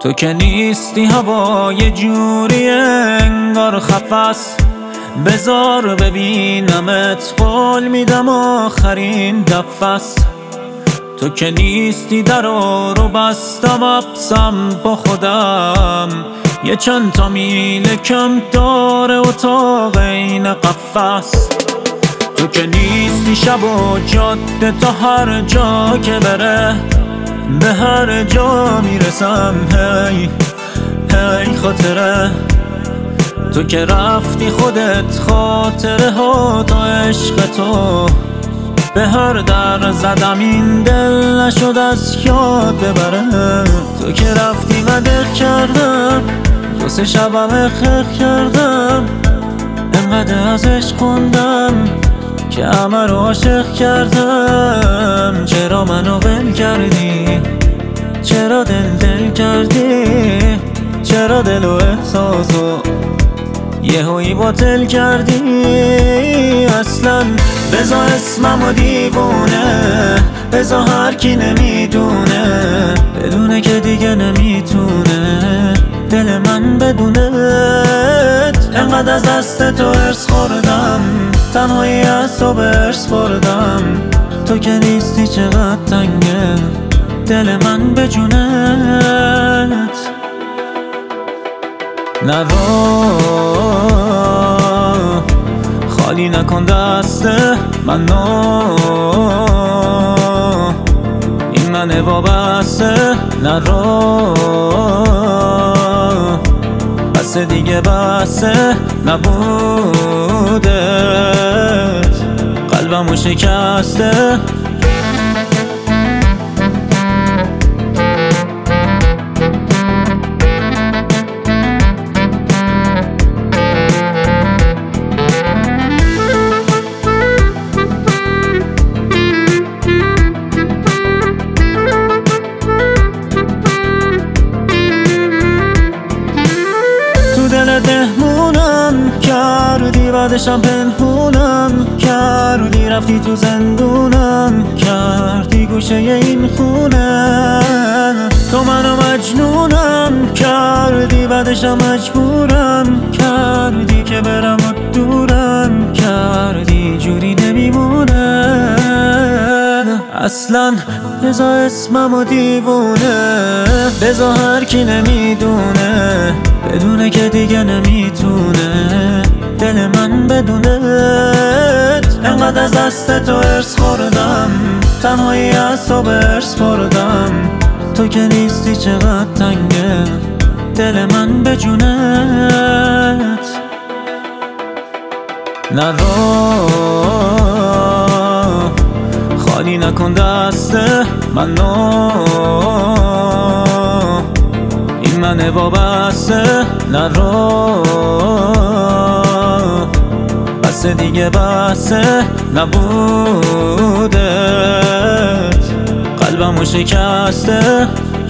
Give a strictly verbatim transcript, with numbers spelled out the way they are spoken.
تو که نیستی هوا یه جوری انگار خفس، بذار ببینمت قول میدم آخرین دفس. تو که نیستی درو رو بستم ابسم با خودم، یه چند تا میل کم داره اتاق این قفس. تو که نیستی شب و جاده تا هر جا که بره، به هر جا میرسم هی هی خاطره. تو که رفتی خودت خاطره ها تا عشق تو، به هر در زدم این دل نشد از یاد ببره. تو که رفتی و دق کردم دو سه شبم خخ کردم، انقدر از عشق خوندم که همه رو عاشق کردم. چرا منو ول کردی؟ چرا دل دل کردی؟ چرا دل و احساسو یهویی باطل کردی؟ اصلا بزا اسممو دیوونه، بزا هر کی نمیدونه، بدونه که دیگه نمیتونه دل من بدونت. انقدر از دست تو ارس خوردم، تنهایی از تو برس بردم. تو که نیستی چقدر تنگه دل من به جونت. نرو خالی نکن دست منو، این منه وابسته. نرو بس دیگه بسه نبودت، قلبمو شکسته. دهمونم کردی بعدشم پنهونم کردی، رفتی تو زندونم کردی گوشه این خونه. تو منو مجنونم کردی بعدشم مجبورم کردی که برم و دورم کردی، جوری نمیمونه اصلا. بزا اسممو دیوونه، بزا هر کی نمیدونه، بدونه که دیگه نمیتونه دل من بدونت. انقدر از دست تو ارس خوردم، تنهایی از تو برس بردم. تو که نیستی چقدر تنگه دل من به جونت. نرو خالی نکن دست منو، این منه وابسته. نرو بس دیگه بسه نبودت، قلبمو شکسته.